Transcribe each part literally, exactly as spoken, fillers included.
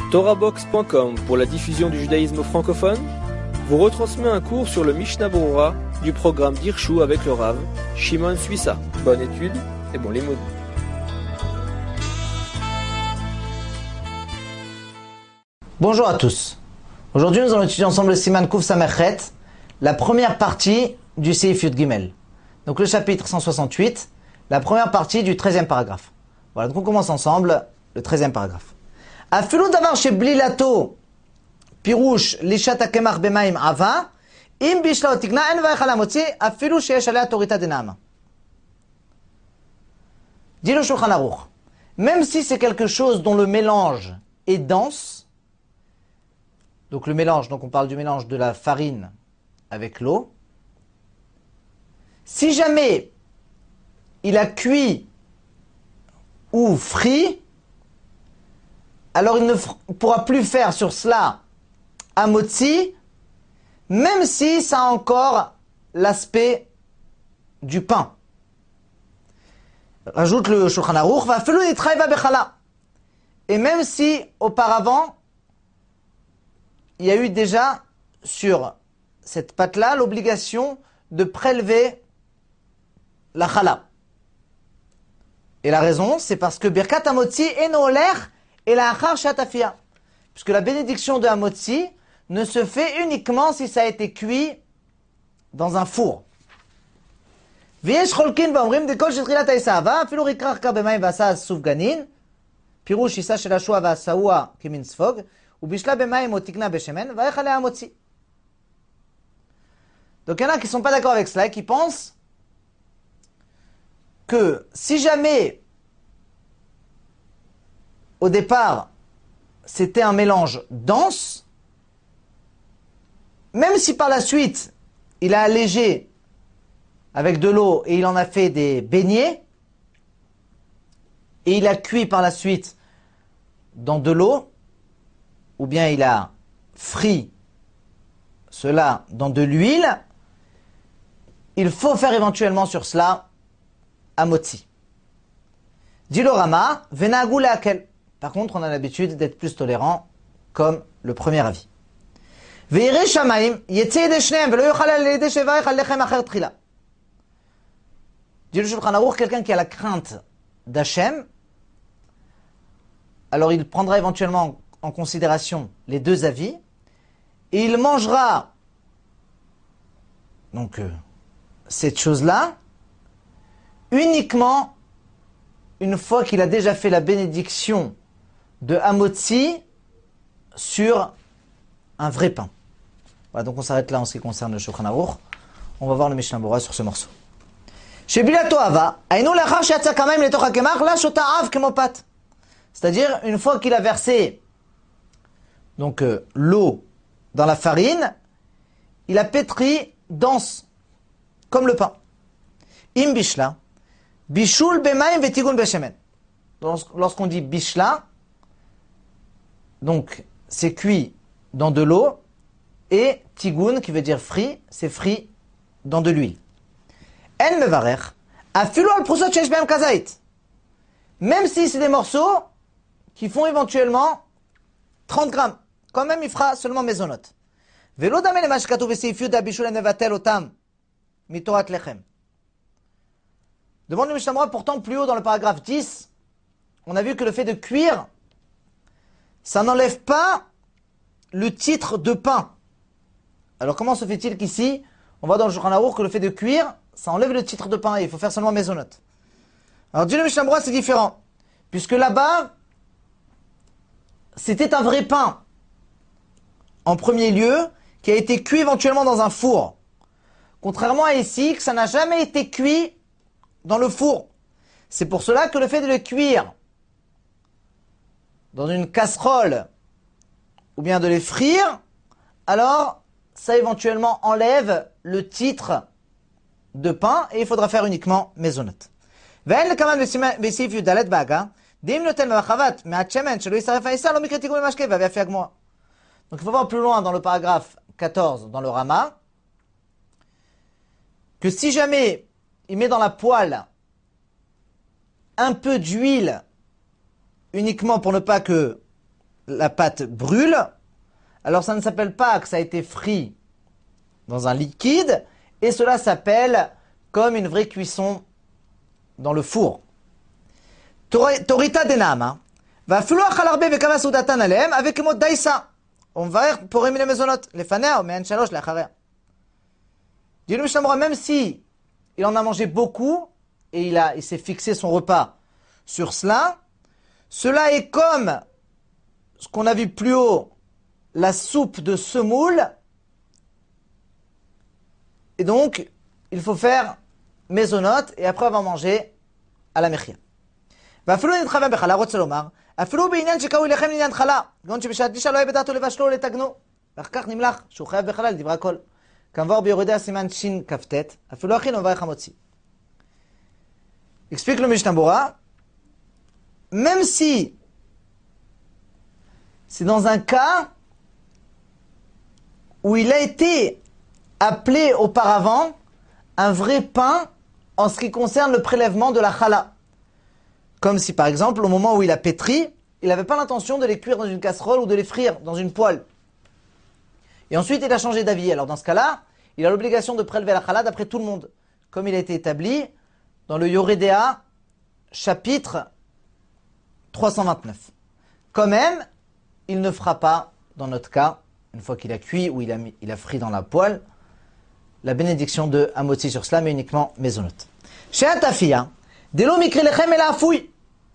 Torahbox point com pour la diffusion du judaïsme francophone vous retransmet un cours sur le Mishnah Berurah du programme d'Hirshu avec le Rav Shimon Suissa. Bonne étude et bon limoud. Bonjour à tous. Aujourd'hui, nous allons étudier ensemble le Siman Kuf Samerchet, la première partie du Seif Yud Gimel. Donc le chapitre cent soixante-huit, la première partie du treizième paragraphe. Voilà, donc on commence ensemble le treizième paragraphe. Afilu davar shebli lato pirouche lishat hakemach bemaim ava im bishla otigna en vaychal hamotzi afilu sheyesh alea torita denama. Dit le Shulchan Aruch, même si c'est quelque chose dont le mélange est dense, donc le mélange, donc on parle du mélange de la farine avec l'eau, si jamais il a cuit ou frit, alors il ne pourra plus faire sur cela un motzi, même si ça a encore l'aspect du pain. Rajoute le Shulchan Aruch, va felu nitraiva bechala. Et même si auparavant il y a eu déjà sur cette pâte-là l'obligation de prélever la chala. Et la raison, c'est parce que Birkat Hamotzi eno oler et la achar shatafia. Puisque la bénédiction de Hamotzi ne se fait uniquement si ça a été cuit dans un four. V'yesh cholkin v'omrim dekol shetrilat ha'isava afilu rikrach kar b'mayim v'asa sufganin pirush isa shel hashua v'asaua kimin sfog ubishla b'mayim otikna b'shemen v'aychal hamotzi. Donc il y en a qui ne sont pas d'accord avec cela et qui pensent que si jamais au départ c'était un mélange dense, même si par la suite il a allégé avec de l'eau et il en a fait des beignets et il a cuit par la suite dans de l'eau ou bien il a frit cela dans de l'huile, il faut faire éventuellement sur cela hamotzi. Dit le Rama, venagu leakel. Par contre, on a l'habitude d'être plus tolérant, comme le premier avis. Ve'irei shamayim yetze yedei shneim ve'lo yochal al yedei shevarech al lechem acher tchila. Dit le Shulchan Aruch, quelqu'un qui a la crainte d'Hachem, alors il prendra éventuellement en considération les deux avis et il mangera donc euh, cette chose-là uniquement une fois qu'il a déjà fait la bénédiction de hamotzi sur un vrai pain. Voilà, donc on s'arrête là en ce qui concerne le Shulchan Aruch. On va voir le Mishnah Berurah sur ce morceau. C'est-à-dire une fois qu'il a versé donc euh, l'eau dans la farine, il a pétri dense comme le pain. Im bishla bishul bemaim vetigun beshemen. Lorsqu'on dit bishla, donc c'est cuit dans de l'eau et tigun qui veut dire frit, c'est frit dans de l'huile. En mevarer afilu al prusot sheyesh behem kazait. Même si c'est des morceaux qui font éventuellement trente grammes, quand même il fera seulement mezonot. Velo dame le mashkatu beseif yud bishul nevatel otam mitorat lechem. Demande le Mishnah Berurah, pourtant plus haut dans le paragraphe dix, on a vu que le fait de cuire, ça n'enlève pas le titre de pain. Alors comment se fait-il qu'ici, on voit dans le Shulchan Aruch que le fait de cuire, ça enlève le titre de pain et il faut faire seulement mezonot. Alors dit le Mishnah Berurah, c'est différent. Puisque là-bas, c'était un vrai pain, en premier lieu, qui a été cuit éventuellement dans un four. Contrairement à ici, que ça n'a jamais été cuit dans le four. C'est pour cela que le fait de le cuire dans une casserole ou bien de les frire, alors ça éventuellement enlève le titre de pain et il faudra faire uniquement mezonot. Donc il faut voir plus loin dans le paragraphe quatorze, dans le Rama, que si jamais il met dans la poêle un peu d'huile uniquement pour ne pas que la pâte brûle, alors ça ne s'appelle pas que ça a été frit dans un liquide, et cela s'appelle comme une vraie cuisson dans le four. Torita denama. Va falloir chalarbe vekava soudatan alem avec le mot daïsa. On va pour aimer les maisonnotes. Les fanères, mais un chaloche la charia. Dit le Mishnah Berurah, même si il en a mangé beaucoup et il a, il s'est fixé son repas sur cela, cela est comme ce qu'on a vu plus haut, la soupe de semoule. Et donc, il faut faire maisonnote et après on va manger à la mechia. ואפילו נתחווה בחלה, רוצה לומר, אפילו בעניין שקראו לכם לעניין חלה, גאון שבשעת דישה לא יהיה בדעתו לבשלו או לתגנו, ואחר כך נמלח, שהוא חייב בחלה לדברי הכל. כמבואר ביורדי הסימן שין כ"ט, אפילו הכין ומברך המוציא. Explique le Mishnah Berurah, même si c'est dans un cas où il a été appelé auparavant un vrai pain en ce qui concerne le prélèvement de la chala. Comme si par exemple au moment où il a pétri, il n'avait pas l'intention de les cuire dans une casserole ou de les frire dans une poêle. Et ensuite il a changé d'avis. Alors dans ce cas-là, il a l'obligation de prélever la chala d'après tout le monde, comme il a été établi dans le Yoredea, chapitre trois cent vingt-neuf. Quand même, il ne fera pas, dans notre cas, une fois qu'il a cuit ou il a, mis, il a frit dans la poêle, la bénédiction de Hamotzi sur cela, mais uniquement maisonnote. Chez Atafia, Delo mikri lechem et la fouille.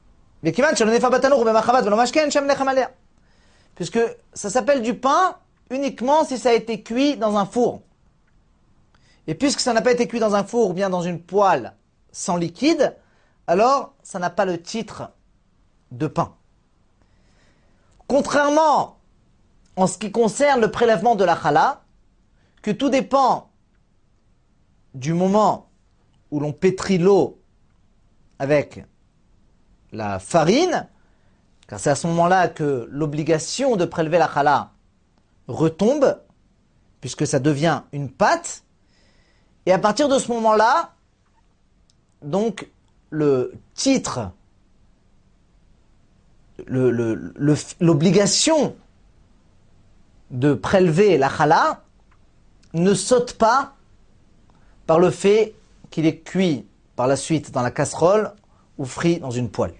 Puisque ça s'appelle du pain uniquement si ça a été cuit dans un four. Et puisque ça n'a pas été cuit dans un four ou bien dans une poêle sans liquide, alors ça n'a pas le titre de pain. Contrairement en ce qui concerne le prélèvement de la chala, que tout dépend du moment où l'on pétrit l'eau avec la farine, car c'est à ce moment-là que l'obligation de prélever la chala retombe, puisque ça devient une pâte, et à partir de ce moment-là, donc le titre, le, le, le, l'obligation de prélever la chala ne saute pas par le fait qu'il est cuit par la suite dans la casserole ou frit dans une poêle.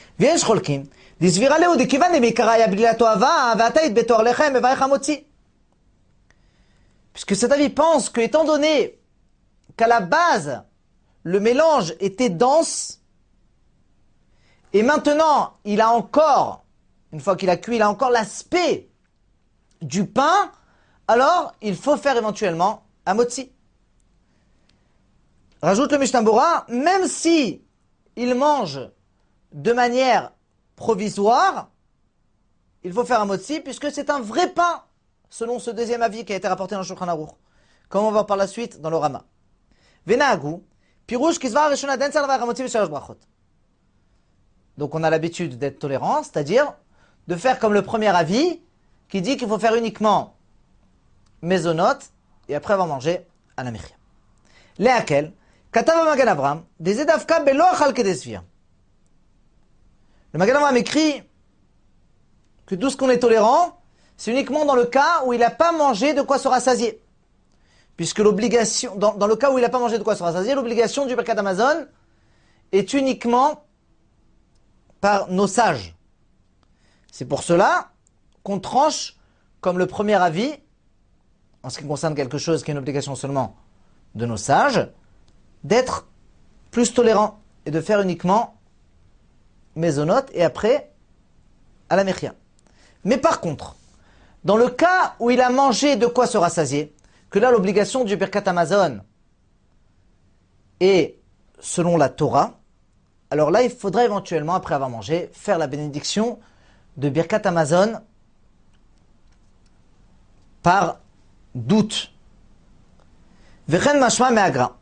Puisque cet avis pense que, étant donné qu'à la base, le mélange était dense, et maintenant, il a encore, une fois qu'il a cuit, il a encore l'aspect du pain, alors il faut faire éventuellement un motzi. Rajoute le Mishnah Berurah, même si il mange de manière provisoire, il faut faire un motzi puisque c'est un vrai pain, selon ce deuxième avis qui a été rapporté dans le Shulchan Aruch, comme on va voir par la suite dans le Rama. Venahagu, pirouche kisva reshona den tzal v'achamotzi v'shalosh brachot. Donc on a l'habitude d'être tolérant, c'est-à-dire de faire comme le premier avis qui dit qu'il faut faire uniquement maisonnote et après on va manger à la mechia. Lehakel, katav Magen Avraham, des edavka belo achal kedesvir. Le Magen Avraham écrit que tout ce qu'on est tolérant, c'est uniquement dans le cas où il n'a pas mangé de quoi se rassasier. Puisque l'obligation, dans, dans le cas où il n'a pas mangé de quoi se rassasier, l'obligation du Birkat Hamazon est uniquement par nos sages. C'est pour cela qu'on tranche comme le premier avis, en ce qui concerne quelque chose qui est une obligation seulement de nos sages, d'être plus tolérant et de faire uniquement maisonnote et après à la mechia. Mais par contre, dans le cas où il a mangé de quoi se rassasier, que là l'obligation du Birkat Hamazon est selon la Torah, alors là il faudra éventuellement, après avoir mangé, faire la bénédiction de Birkat Hamazon par doute. Vechen mashma me'agra.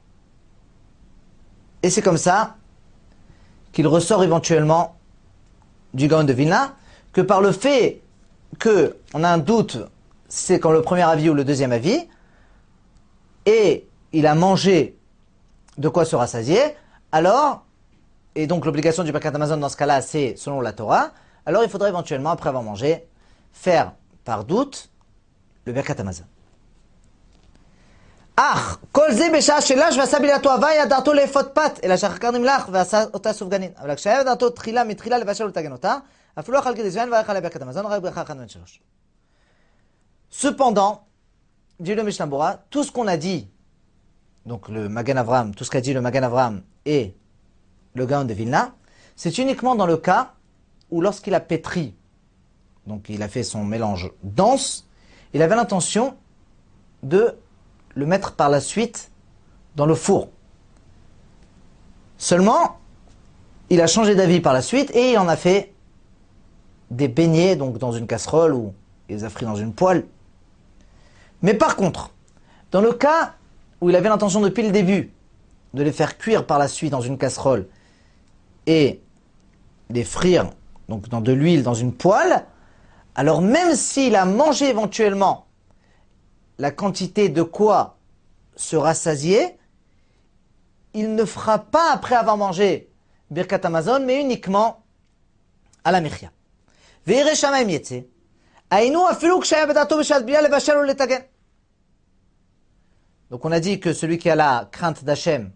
Et c'est comme ça qu'il ressort éventuellement du Gaon de Vilna, que par le fait qu'on a un doute, c'est comme le premier avis ou le deuxième avis, et il a mangé de quoi se rassasier, alors, et donc l'obligation du Birkat Hamazon dans ce cas-là, c'est selon la Torah, alors il faudrait éventuellement, après avoir mangé, faire par doute le Birkat Hamazon. Ach, kol ze בשעה שלה שעשה בלעתו הווי ידעתו לאפות פת, אלא שאחר נמלח ועשה אותה סופגנין. אבל כשהיה ידעתו תחילה מתחילה לבשל ולטגן אותה, אפילו אכל כדי שאין וערך עליה ברכת המזון, רק ברכה אחת בין שלוש. Cependant, dit le Mishnah Bora, tout ce qu'on a dit, donc le Magen Avraham, tout ce qu'a dit le Magen Avraham et le Gaon de Vilna, c'est uniquement dans le cas où lorsqu'il a pétri, donc il a fait son mélange dense, il avait l'intention de le mettre par la suite dans le four. Seulement, il a changé d'avis par la suite et il en a fait des beignets, donc dans une casserole ou il les a frits dans une poêle. Mais par contre, dans le cas où il avait l'intention depuis le début de les faire cuire par la suite dans une casserole et les frire donc dans de l'huile dans une poêle, alors même s'il a mangé éventuellement la quantité de quoi se rassasier, il ne fera pas après avoir mangé Birkat Hamazon, mais uniquement à la Mechia. Ve'ire shamayim yetze, aynu afilu k'shaya b'dato b'shat blia levashel ou letagen. Donc on a dit que celui qui a la crainte d'Hachem,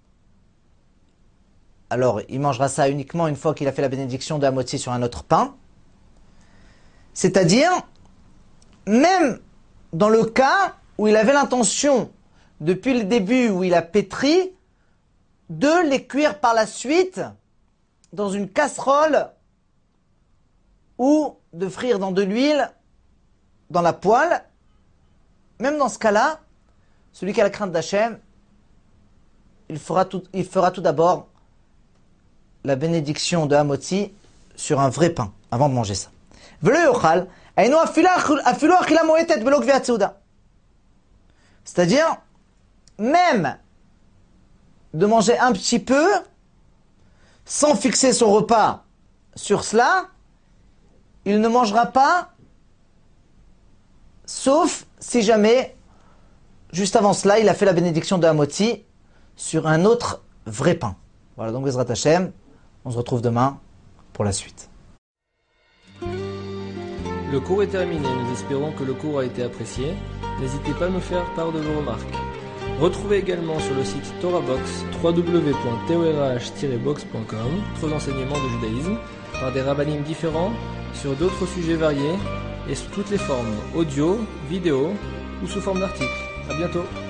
alors il mangera ça uniquement une fois qu'il a fait la bénédiction de Hamotzi sur un autre pain. C'est-à-dire, même dans le cas où il avait l'intention, depuis le début où il a pétri, de les cuire par la suite dans une casserole ou de frire dans de l'huile dans la poêle, même dans ce cas-là, celui qui a la crainte d'Hachem, il fera tout, il fera tout d'abord la bénédiction de Hamotzi sur un vrai pain, avant de manger ça. C'est-à-dire, même de manger un petit peu, sans fixer son repas sur cela, il ne mangera pas, sauf si jamais, juste avant cela, il a fait la bénédiction de Hamotzi sur un autre vrai pain. Voilà, donc Bezrat Hashem, on se retrouve demain pour la suite. Le cours est terminé, nous espérons que le cours a été apprécié. N'hésitez pas à nous faire part de vos remarques. Retrouvez également sur le site TorahBox w w w point torah tiret box point com d'autres enseignements de judaïsme par des rabbinim différents sur d'autres sujets variés et sous toutes les formes audio, vidéo ou sous forme d'articles. À bientôt.